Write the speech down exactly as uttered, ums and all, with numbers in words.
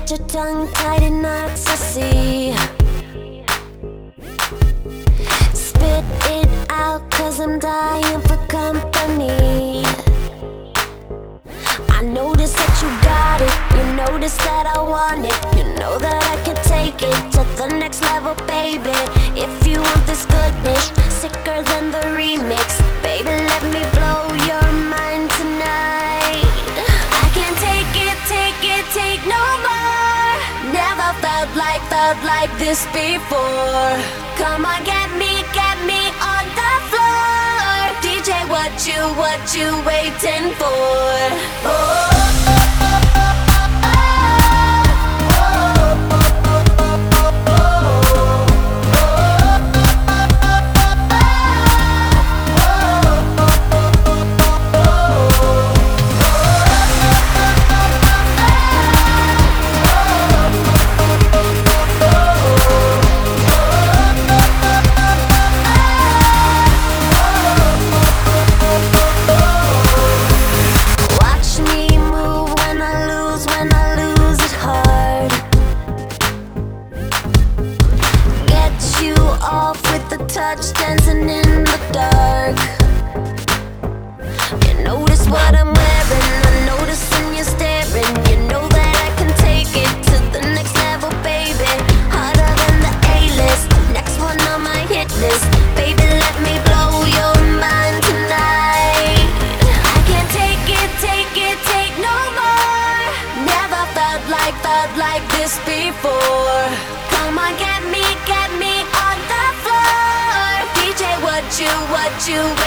got your tongue tied in knots, I see. Spit it out, cause I'm dying for company. I notice that you got it, you notice that I want it. You know that I can take it to the next level, baby. If you want this goodness, sicker than the remix, baby, let me blow your mind tonight. I can't take it, take it, take no more. Never felt like, felt like this before. Come on, get me, get me on the floor. D J, what you, what you waiting for? Oh. Touch dancing in the dark. You notice what I'm wearing, I notice when you're staring. You know that I can take it to the next level, baby. Harder than the A-list, next one on my hit list. Baby, let me blow your mind tonight. I can't take it, take it, take no more. Never felt like, felt like this before. Come on, get me, get me on the floor. What you, what you